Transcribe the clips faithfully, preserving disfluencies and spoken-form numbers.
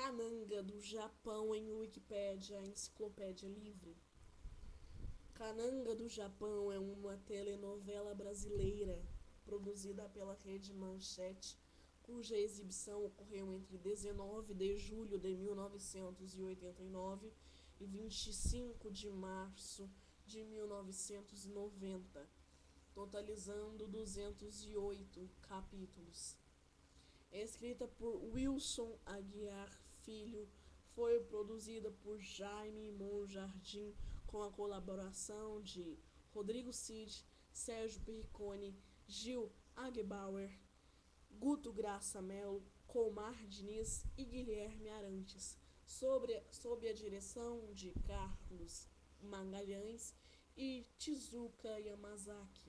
Kananga do Japão em Wikipédia, Enciclopédia Livre. Kananga do Japão é uma telenovela brasileira produzida pela Rede Manchete, cuja exibição ocorreu entre dezenove de julho de mil novecentos e oitenta e nove e vinte e cinco de março de mil novecentos e noventa, totalizando duzentos e oito capítulos. Escrita por Wilson Aguiar Filho, foi produzida por Jaime Monjardim com a colaboração de Rodrigo Cid, Sérgio Perricone, Gil Agbauer, Guto Graça Mello, Colmar Diniz e Guilherme Arantes, sobre, sob a direção de Carlos Magalhães e Tezuka Yamazaki.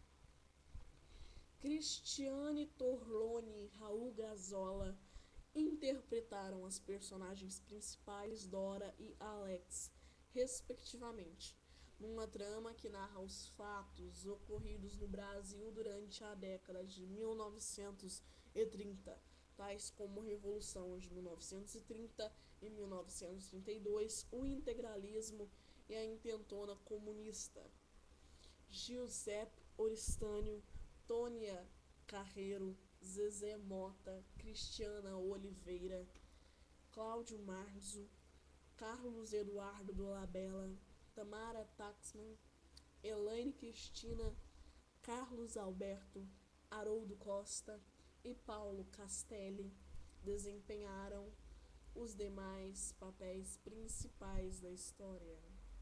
Cristiane Torlone e Raul Gazola interpretaram as personagens principais Dora e Alex, respectivamente, numa trama que narra os fatos ocorridos no Brasil durante a década de mil novecentos e trinta, tais como a Revolução de mil novecentos e trinta e mil novecentos e trinta e dois, o integralismo e a intentona comunista. Giuseppe Oristânio, Tônia Carreiro, Zezé Mota, Cristiana Oliveira, Cláudio Marzo, Carlos Eduardo Dolabella, Tamara Taxman, Elaine Cristina, Carlos Alberto, Haroldo Costa e Paulo Castelli desempenharam os demais papéis principais da história.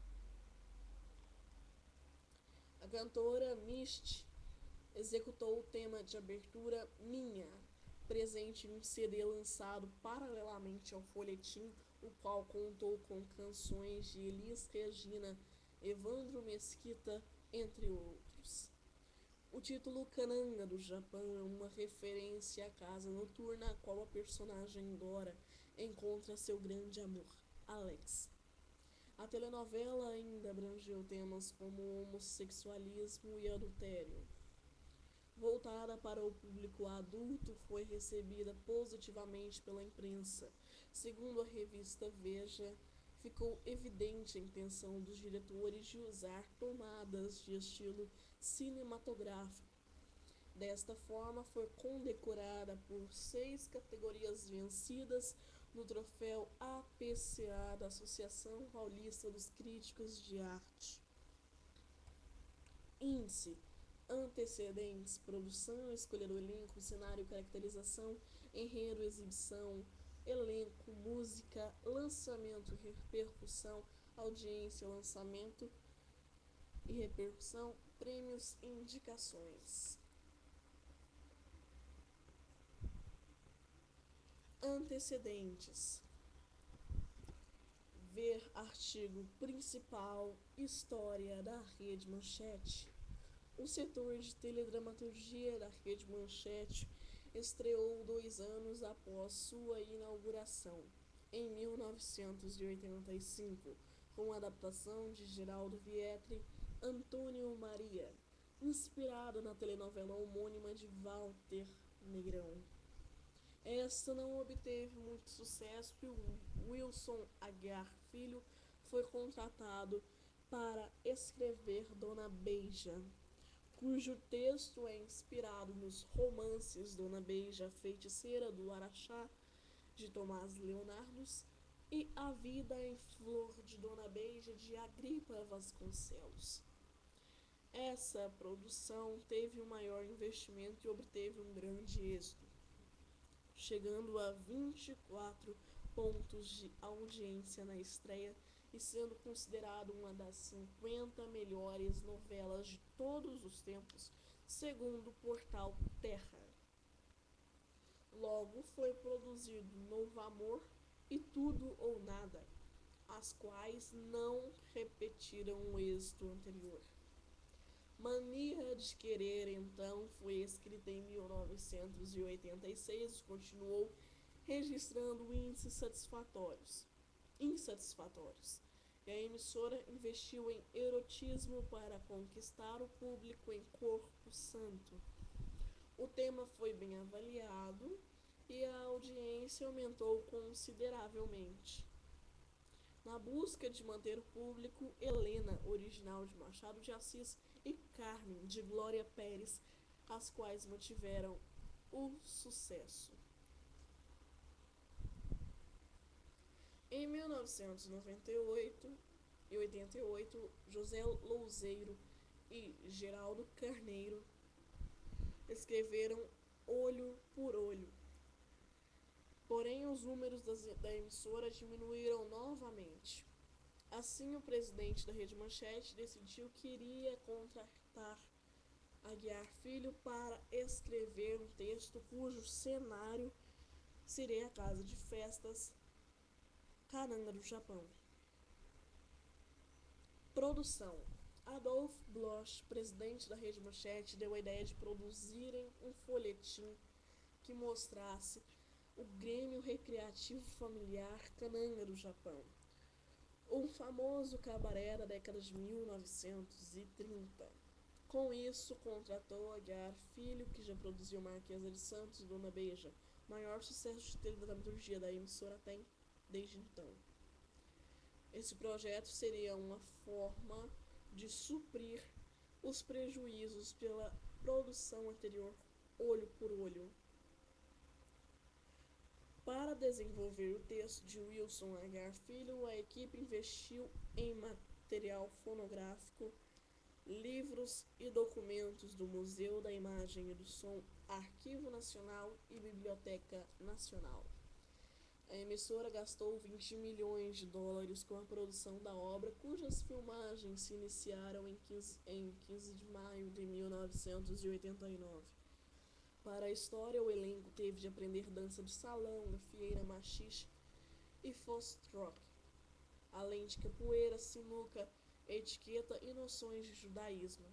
A cantora Misty executou o tema de abertura Minha, presente em um C D lançado paralelamente ao folhetim, o qual contou com canções de Elis Regina, Evandro Mesquita, entre outros. O título Kananga do Japão é uma referência à casa noturna a qual a personagem Dora encontra seu grande amor, Alex. A telenovela ainda abrangeu temas como homossexualismo e adultério. Voltada para o público adulto, foi recebida positivamente pela imprensa. Segundo a revista Veja, ficou evidente a intenção dos diretores de usar tomadas de estilo cinematográfico. Desta forma, foi condecorada por seis categorias vencidas no troféu A P C A da Associação Paulista dos Críticos de Arte. Índice: antecedentes, produção, escolha do elenco, cenário, caracterização, enredo, exibição, elenco, música, lançamento, repercussão, audiência, lançamento e repercussão, prêmios e indicações. Antecedentes: ver artigo principal, História da Rede Manchete. O setor de teledramaturgia da Rede Manchete estreou dois anos após sua inauguração, em mil novecentos e oitenta e cinco, com a adaptação de Geraldo Vietri, Antônio Maria, inspirada na telenovela homônima de Walter Negrão. Esta não obteve muito sucesso e Wilson Aguiar Filho foi contratado para escrever Dona Beija, cujo texto é inspirado nos romances Dona Beija, Feiticeira do Araxá, de Tomás Leonardos, e A Vida em Flor, de Dona Beija, de Agripa Vasconcelos. Essa produção teve um maior investimento e obteve um grande êxito, chegando a vinte e quatro pontos de audiência na estreia e sendo considerado uma das cinquenta melhores novelas de todos os tempos, segundo o portal Terra. Logo foi produzido Novo Amor e Tudo ou Nada, as quais não repetiram o êxito anterior. Mania de Querer, então, foi escrita em mil novecentos e oitenta e seis e continuou registrando índices satisfatórios, insatisfatórios. E a emissora investiu em erotismo para conquistar o público em Corpo Santo. O tema foi bem avaliado e a audiência aumentou consideravelmente. Na busca de manter o público, Helena, original de Machado de Assis, e Carmen, de Glória Pérez, as quais mantiveram o sucesso. Em mil novecentos e noventa e oito e oitenta e oito, José Louzeiro e Geraldo Carneiro escreveram Olho por Olho. Porém, os números das, da emissora diminuíram novamente. Assim, o presidente da Rede Manchete decidiu que iria contratar Aguiar Filho para escrever um texto cujo cenário seria a casa de festas Cananga do Japão. Produção: Adolf Bloch, presidente da Rede Manchete, deu a ideia de produzirem um folhetim que mostrasse o Grêmio Recreativo Familiar Cananga do Japão, um famoso cabaré da década de mil novecentos e trinta. Com isso, contratou Aguiar Filho, que já produziu Marquesa de Santos e Dona Beija, maior sucesso de teledramaturgia da emissora tem desde então. Esse projeto seria uma forma de suprir os prejuízos pela produção anterior Olho por Olho. Para desenvolver o texto de Wilson Aguiar Filho, a equipe investiu em material fonográfico, livros e documentos do Museu da Imagem e do Som, Arquivo Nacional e Biblioteca Nacional. A emissora gastou vinte milhões de dólares com a produção da obra, cujas filmagens se iniciaram em quinze, em quinze de maio de mil novecentos e oitenta e nove. Para a história, o elenco teve de aprender dança de salão, gafieira, machixe e foxtrot, além de capoeira, sinuca, etiqueta e noções de judaísmo.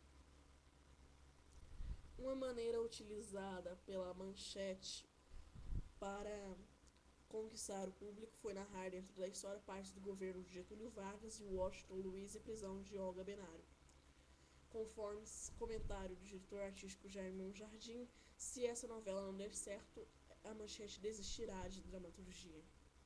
Uma maneira utilizada pela Manchete para conquistar o público foi narrar dentro da história parte do governo de Getúlio Vargas e Washington Luiz e prisão de Olga Benário. Conforme comentário do diretor artístico Jaime Jardim, se essa novela não der certo, a Manchete desistirá de dramaturgia.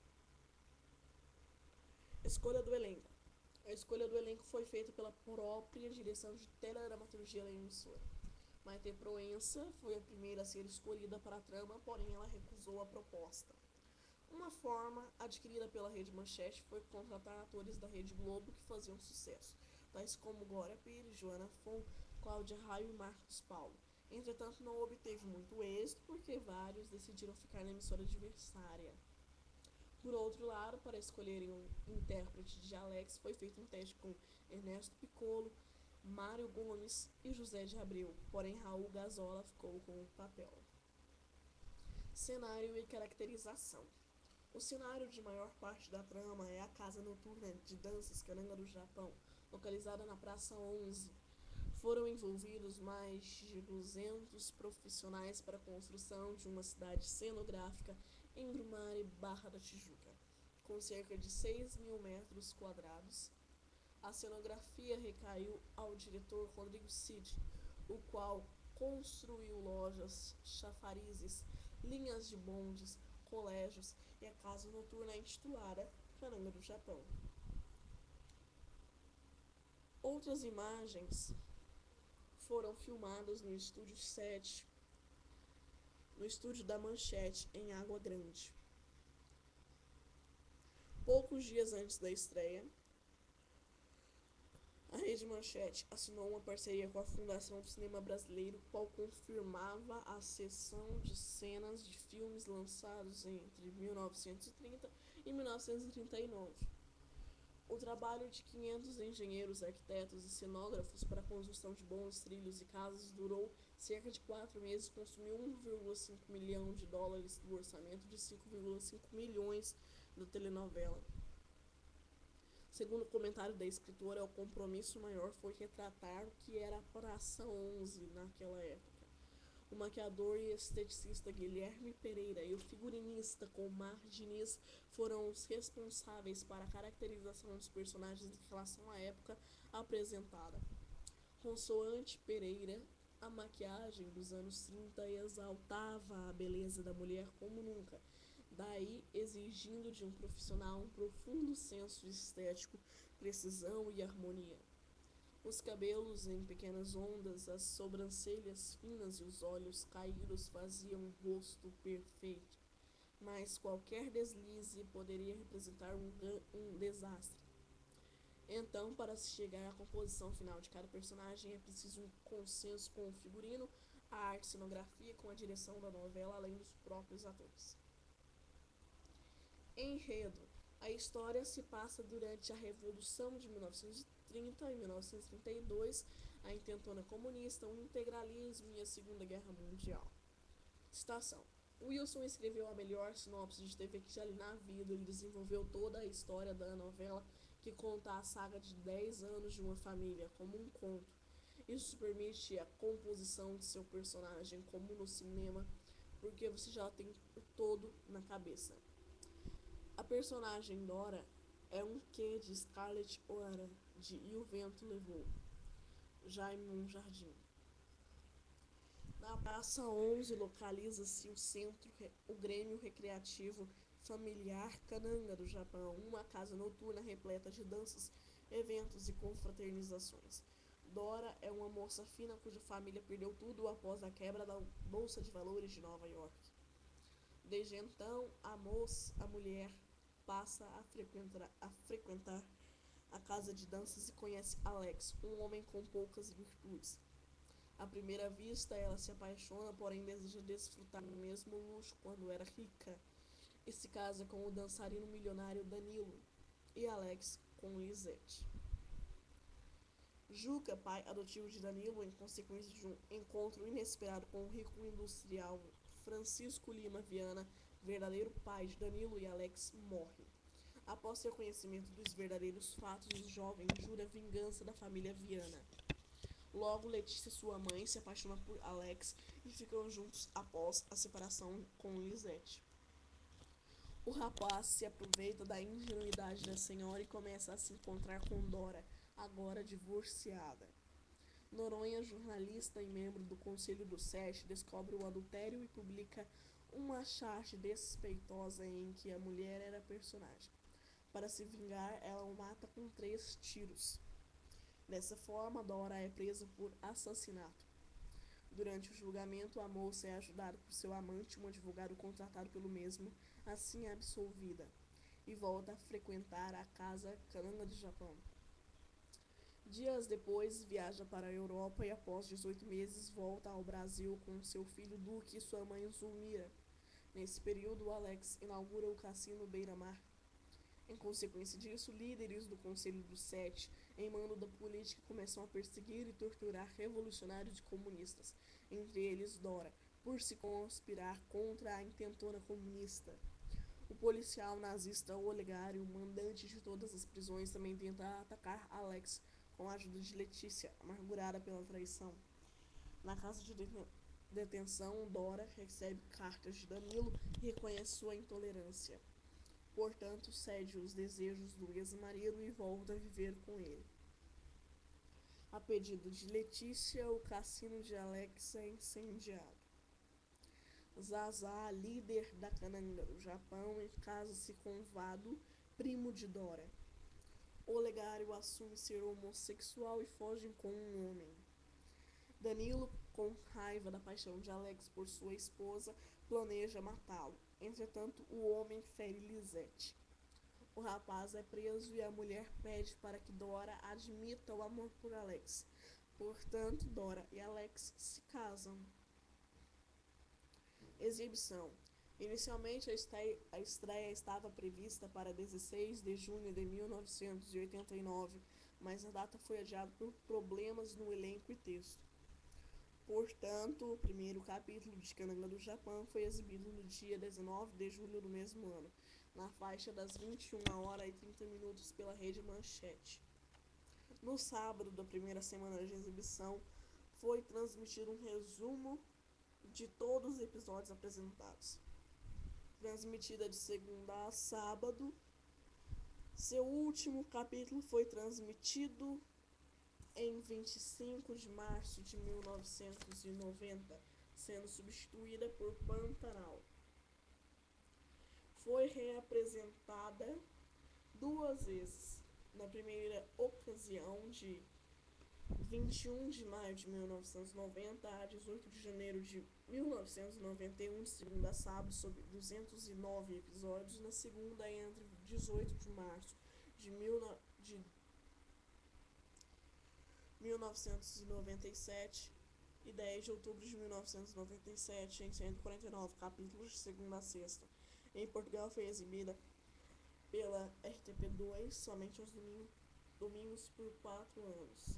Escolha do elenco. A escolha do elenco foi feita pela própria direção de teledramaturgia da emissora. Maite Proença foi a primeira a ser escolhida para a trama, porém ela recusou a proposta. Uma forma adquirida pela Rede Manchete foi contratar atores da Rede Globo que faziam sucesso, tais como Glória Pires, Joana Fon, Cláudia Raio e Marcos Paulo. Entretanto, não obteve muito êxito porque vários decidiram ficar na emissora adversária. Por outro lado, para escolherem um intérprete de Alex, foi feito um teste com Ernesto Piccolo, Mário Gomes e José de Abreu, porém Raul Gazola ficou com o papel. Cenário e caracterização. O cenário de maior parte da trama é a casa noturna de danças Cananga do Japão, localizada na Praça onze. Foram envolvidos mais de duzentos profissionais para a construção de uma cidade cenográfica em Grumari, Barra da Tijuca, com cerca de seis mil metros quadrados. A cenografia recaiu ao diretor Rodrigo Cid, o qual construiu lojas, chafarizes, linhas de bondes, colégios e a casa noturna intitulada Cananga do Japão. Outras imagens foram filmadas no estúdio sete, no estúdio da Manchete, em Água Grande. Poucos dias antes da estreia, a Rede Manchete assinou uma parceria com a Fundação do Cinema Brasileiro, qual confirmava a sessão de cenas de filmes lançados entre mil novecentos e trinta e mil novecentos e trinta e nove. O trabalho de quinhentos engenheiros, arquitetos e cenógrafos para a construção de bons trilhos e casas durou cerca de quatro meses e consumiu um vírgula cinco milhão de dólares do orçamento de cinco vírgula cinco milhões da telenovela. Segundo o comentário da escritora, o compromisso maior foi retratar o que era a Praça onze naquela época. O maquiador e esteticista Guilherme Pereira e o figurinista Comar Diniz foram os responsáveis para a caracterização dos personagens em relação à época apresentada. Consoante Pereira, A maquiagem dos anos trinta exaltava a beleza da mulher como nunca, daí exigindo de um profissional um profundo senso estético, precisão e harmonia. Os cabelos em pequenas ondas, as sobrancelhas finas e os olhos caídos faziam um rosto perfeito, mas qualquer deslize poderia representar um, um desastre. Então, para se chegar à composição final de cada personagem, é preciso um consenso com o figurino, a arte, cenografia, com a direção da novela, além dos próprios atores. Enredo. A história se passa durante a Revolução de mil novecentos e trinta e mil novecentos e trinta e dois, a intentona comunista, o integralismo e a Segunda Guerra Mundial. Citação. Wilson escreveu a melhor sinopse de T V que já li na vida. Ele desenvolveu toda a história da novela, que conta a saga de dez anos de uma família, como um conto. Isso permite a composição de seu personagem, como no cinema, porque você já tem o todo na cabeça. A personagem Dora é um quê de Scarlett O'Hara, de E o Vento Levou, Jaime Monjardim. Na Praça onze localiza-se o centro, o Grêmio Recreativo Familiar Kananga do Japão, uma casa noturna repleta de danças, eventos e confraternizações. Dora é uma moça fina cuja família perdeu tudo após a quebra da Bolsa de Valores de Nova York. Desde então, a moça, a mulher, passa a frequentar, a frequentar a casa de danças e conhece Alex, um homem com poucas virtudes. À primeira vista, ela se apaixona, porém deseja desfrutar do mesmo luxo quando era rica, e se casa com o dançarino milionário Danilo, e Alex com Lisette. Juca, pai adotivo de Danilo, em consequência de um encontro inesperado com o rico industrial Francisco Lima Viana, verdadeiro pai de Danilo e Alex, morre. Após ter conhecimento dos verdadeiros fatos, o jovem jura vingança da família Viana. Logo, Letícia, sua mãe, se apaixona por Alex e ficam juntos após a separação com Lisette. O rapaz se aproveita da ingenuidade da senhora e começa a se encontrar com Dora, agora divorciada. Noronha, jornalista e membro do Conselho do Sete, descobre o adultério e publica uma charge despeitosa em que a mulher era personagem. Para se vingar, ela o mata com três tiros. Dessa forma, Dora é presa por assassinato. Durante o julgamento, a moça é ajudada por seu amante, um advogado contratado pelo mesmo, assim é absolvida, e volta a frequentar a casa Kananga do Japão. Dias depois, viaja para a Europa e, após dezoito meses, volta ao Brasil com seu filho Duque e sua mãe Zulmira. Nesse período, Alex inaugura o Cassino Beira-Mar. Em consequência disso, líderes do Conselho dos Sete, em mando da política, começam a perseguir e torturar revolucionários e comunistas, entre eles Dora, por se conspirar contra a intentona comunista. O policial nazista Olegário, mandante de todas as prisões, também tenta atacar Alex com a ajuda de Letícia, amargurada pela traição. Na casa de detenção, Dora recebe cartas de Danilo e reconhece sua intolerância. Portanto, cede os desejos do ex-marido e volta a viver com ele. A pedido de Letícia, o cassino de Alex é incendiado. Zaza, líder da Kananga do Japão, casa-se com Vado, primo de Dora. Olegário assume ser homossexual e foge com um homem. Danilo, com raiva da paixão de Alex por sua esposa, planeja matá-lo. Entretanto, o homem fere Lisette. O rapaz é preso e a mulher pede para que Dora admita o amor por Alex. Portanto, Dora e Alex se casam. Exibição. Inicialmente, a estreia, a estreia estava prevista para dezesseis de junho de mil novecentos e oitenta e nove, mas a data foi adiada por problemas no elenco e texto. Portanto, o primeiro capítulo de Kananga do Japão foi exibido no dia dezenove de julho do mesmo ano, na faixa das vinte e uma horas e trinta minutos pela Rede Manchete. No sábado da primeira semana de exibição, foi transmitido um resumo de todos os episódios apresentados. Transmitida de segunda a sábado, seu último capítulo foi transmitido em vinte e cinco de março de mil novecentos e noventa, sendo substituída por Pantanal. Foi reapresentada duas vezes. Na primeira ocasião, de vinte e um de maio de mil novecentos e noventa a dezoito de janeiro de mil novecentos e noventa e um, de segunda a sábado, sob duzentos e nove episódios. Na segunda, entre dezoito de março de, mil, de mil novecentos e noventa e sete e dez de outubro de mil novecentos e noventa e sete, em cento e quarenta e nove capítulos, de segunda a sexta. Em Portugal, foi exibida pela R T P dois somente aos domingos, domingos por quatro anos.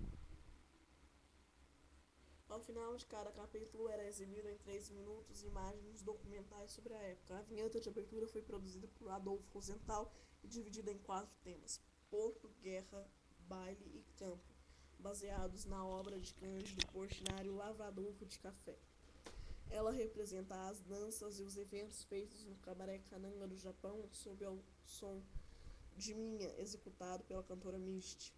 Ao final de cada capítulo era exibido em três minutos imagens documentais sobre a época. A vinheta de abertura foi produzida por Adolfo Rosenthal e dividida em quatro temas: Porto, Guerra, Baile e Campo, baseados na obra de Cândido Portinari, Lavrador de Café. Ela representa as danças e os eventos feitos no Cabaré Cananga do Japão, sob o som de Minha, executado pela cantora Misty.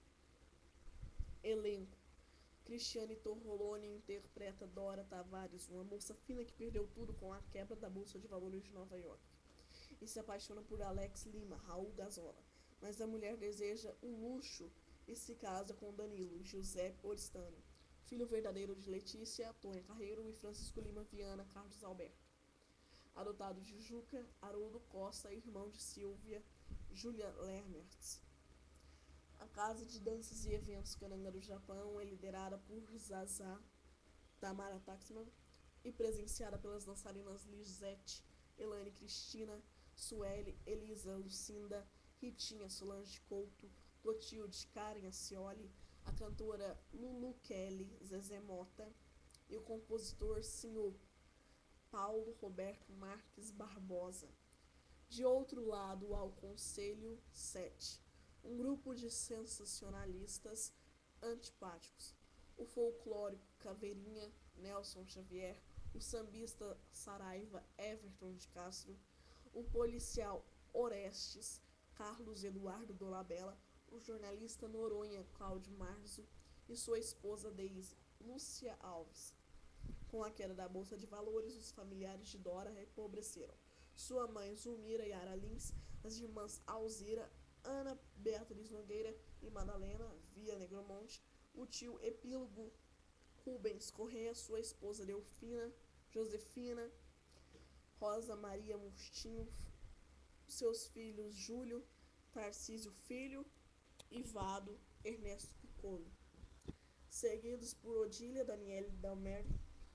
Elenco: Cristiane Torroloni interpreta Dora Tavares, uma moça fina que perdeu tudo com a quebra da Bolsa de Valores de Nova York e se apaixona por Alex Lima, Raul Gazola. Mas a mulher deseja o luxo e se casa com Danilo, Giuseppe Oristano, filho verdadeiro de Letícia, Tônia Carreiro e Francisco Lima Viana Carlos Alberto. Adotado de Juca, Haroldo Costa, irmão de Silvia, Julia Lermertz. A Casa de Danças e Eventos Cananga do Japão é liderada por Zaza Tamara Taxman e presenciada pelas dançarinas Lisette, Elaine Cristina, Sueli, Elisa Lucinda, Ritinha Solange Couto, Clotilde Karen Ascioli, a cantora Lulu Kelly, Zezé Mota e o compositor senhor Paulo Roberto Marques Barbosa. De outro lado, ao Conselho sete, um grupo de sensacionalistas antipáticos: o folclórico Caveirinha, Nelson Xavier, o sambista Saraiva, Everton de Castro, o policial Orestes, Carlos Eduardo Dolabella, o jornalista Noronha, Cláudio Marzo, e sua esposa Deise, Lúcia Alves. Com a queda da Bolsa de Valores, os familiares de Dora empobreceram. Sua mãe, Zulmira Yara Lins, as irmãs Alzira, Ana Beatriz Nogueira e Madalena Via Negromonte, o tio Epílogo Rubens Corrêa, sua esposa Delfina, Josefina, Rosa Maria Mustinho, seus filhos Júlio, Tarcísio Filho e Vado Ernesto Piccolo, seguidos por Odília Daniele Dalmer,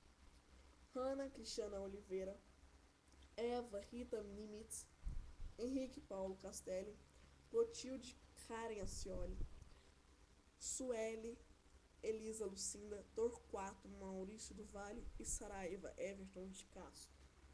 Hanna Cristiana Oliveira, Eva Rita Nimitz, Henrique Paulo Castelli, Clotilde Karen Ascioli, Sueli Elisa Lucinda, Torquato Maurício do Vale e Saraiva Everton de Castro.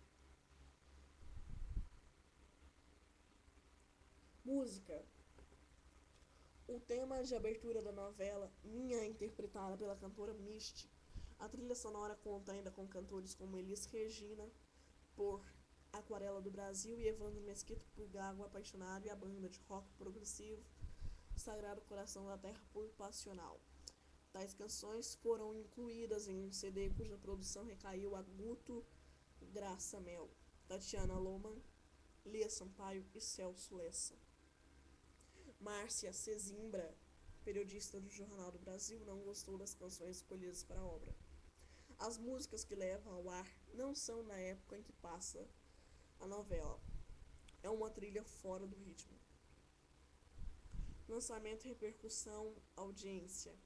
Música. O tema de abertura da novela Minha é interpretada pela cantora Misty. A trilha sonora conta ainda com cantores como Elis Regina, por Aquarela do Brasil, e Evandro Mesquita por Gago Apaixonado, e a banda de rock progressivo Sagrado Coração da Terra por Passional. Tais canções foram incluídas em um C D cuja produção recaiu a Guto Graça Mel, Tatiana Loman, Lia Sampaio e Celso Lessa. Márcia Sesimbra, periodista do Jornal do Brasil, não gostou das canções escolhidas para a obra. As músicas que levam ao ar não são na época em que passa a novela. É uma trilha fora do ritmo. Lançamento, repercussão, audiência.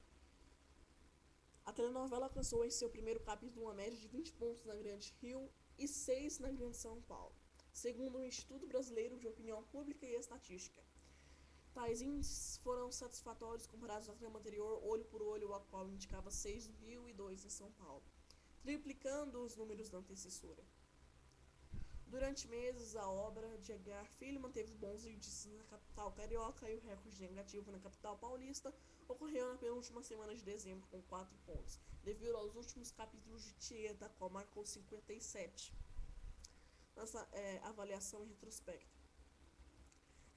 A telenovela alcançou em seu primeiro capítulo uma média de vinte pontos na Grande Rio e seis na Grande São Paulo, segundo o Instituto Brasileiro de Opinião Pública e Estatística. Tais índices foram satisfatórios comparados à trama anterior, Olho por Olho, a qual indicava seis no Rio e dois em São Paulo, triplicando os números da antecessora. Durante meses, a obra de Edgar Filho manteve bons índices na capital carioca e o recorde negativo na capital paulista ocorreu na penúltima semana de dezembro, com quatro pontos, devido aos últimos capítulos de Tieta, a qual marcou cinquenta e sete. Nossa é, avaliação em retrospecto.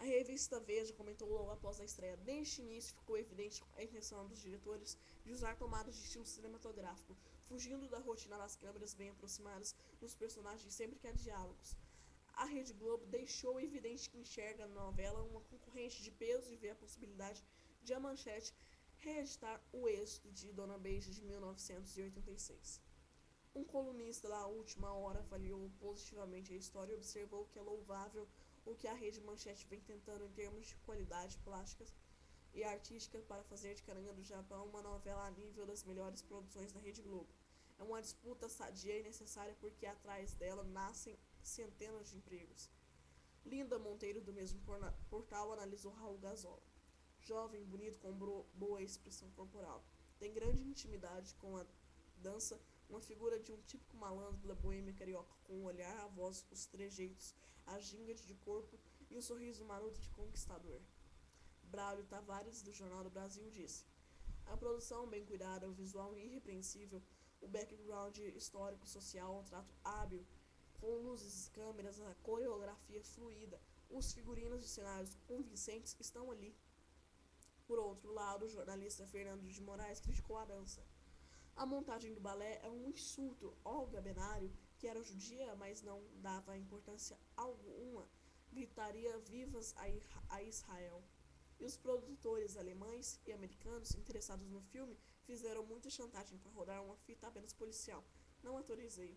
A revista Veja comentou logo após a estreia: desde o início ficou evidente a intenção dos diretores de usar tomadas de estilo cinematográfico, fugindo da rotina das câmeras bem aproximadas dos personagens sempre que há diálogos. A Rede Globo deixou evidente que enxerga na novela uma concorrente de peso e vê a possibilidade de a Manchete reeditar o êxito de Dona Beija de mil novecentos e oitenta e seis. Um colunista da Última Hora avaliou positivamente a história e observou que é louvável o que a Rede Manchete vem tentando em termos de qualidade plástica e artística para fazer de Caranha do Japão uma novela a nível das melhores produções da Rede Globo. É uma disputa sadia e necessária porque atrás dela nascem centenas de empregos. Linda Monteiro, do mesmo portal, analisou Raul Gazola. Jovem, bonito, com boa expressão corporal. Tem grande intimidade com a dança, uma figura de um típico malandro da boêmia carioca, com o olhar, a voz, os trejeitos, a ginga de corpo e o sorriso maroto de conquistador. Braulio Tavares, do Jornal do Brasil, disse: a produção bem cuidada, o visual irrepreensível, o background histórico social, um trato hábil, com luzes, câmeras, a coreografia fluida, os figurinos e cenários convincentes estão ali. Por outro lado, o jornalista Fernando de Moraes criticou a dança. A montagem do balé é um insulto. Olga Benário, que era judia, mas não dava importância alguma, gritaria vivas a Israel. E os produtores alemães e americanos interessados no filme fizeram muita chantagem para rodar uma fita apenas policial. Não autorizei.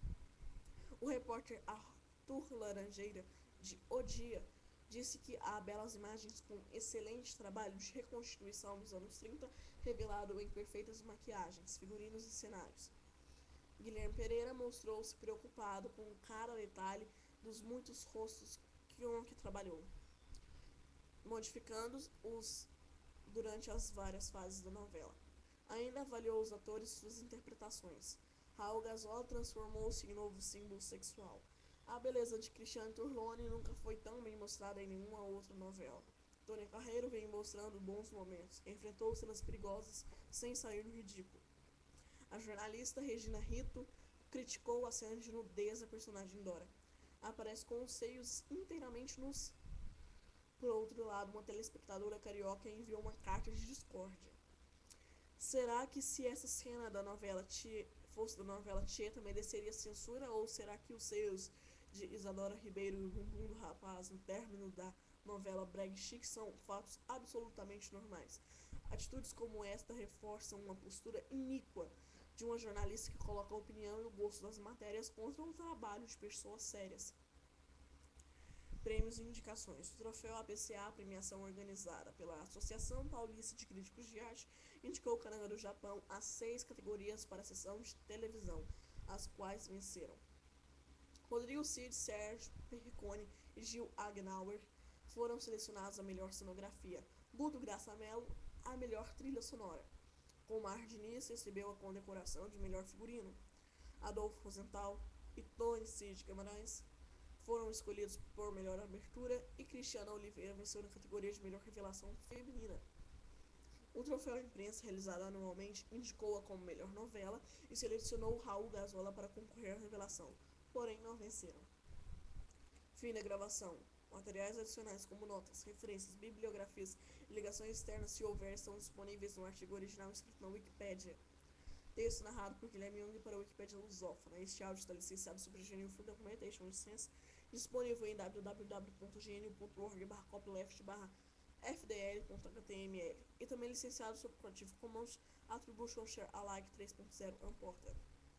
O repórter Arthur Laranjeira, de O Dia, disse que há belas imagens com excelente trabalho de reconstituição dos anos trinta, revelado em perfeitas maquiagens, figurinos e cenários. Guilherme Pereira mostrou-se preocupado com cada detalhe dos muitos rostos com que trabalhou, modificando-os durante as várias fases da novela. Ainda avaliou os atores e suas interpretações. Raul Gazola transformou-se em novo símbolo sexual. A beleza de Cristiane Torlone nunca foi tão bem mostrada em nenhuma outra novela. Tônia Carreiro vem mostrando bons momentos. Enfrentou cenas perigosas sem sair no ridículo. A jornalista Regina Rito criticou a cena de nudez da personagem Dora. Aparece com os seios inteiramente nus. Por outro lado, uma telespectadora carioca enviou uma carta de discórdia. Será que se essa cena da novela Tchê fosse da novela Tchê, mereceria censura? Ou será que os seios de Isadora Ribeiro e o bumbum do rapaz no término da novela Brag Chic são fatos absolutamente normais? Atitudes como esta reforçam uma postura iníqua de uma jornalista que coloca a opinião e o gosto das matérias contra o trabalho de pessoas sérias. Prêmios e indicações. O troféu A P C A, premiação organizada pela Associação Paulista de Críticos de Arte, indicou Caranha do Japão a seis categorias para a sessão de televisão, as quais venceram Rodrigo Cid, Sérgio Perricone e Gil Agnauer foram selecionados a melhor cenografia. Guto Graça Mello, a melhor trilha sonora. Omar Diniz recebeu a condecoração de melhor figurino. Adolfo Rosenthal e Tony Cid Guimarães foram escolhidos por melhor abertura e Cristiana Oliveira venceu na categoria de melhor revelação feminina. O troféu imprensa, realizado anualmente, indicou-a como melhor novela e selecionou Raul Gazola para concorrer à revelação, porém não venceram. Fim da gravação. Materiais adicionais como notas, referências, bibliografias e ligações externas, se houver, estão disponíveis no artigo original escrito na Wikipédia. Texto narrado por Guilherme Jung para a Wikipédia lusófona. Este áudio está licenciado sob G N U Full Documentation License, disponível em w w w ponto g n u ponto org barra copyleft barra f d l ponto h t m l e também licenciado sob Creative Commons Attribution Share Alike três ponto zero Unported.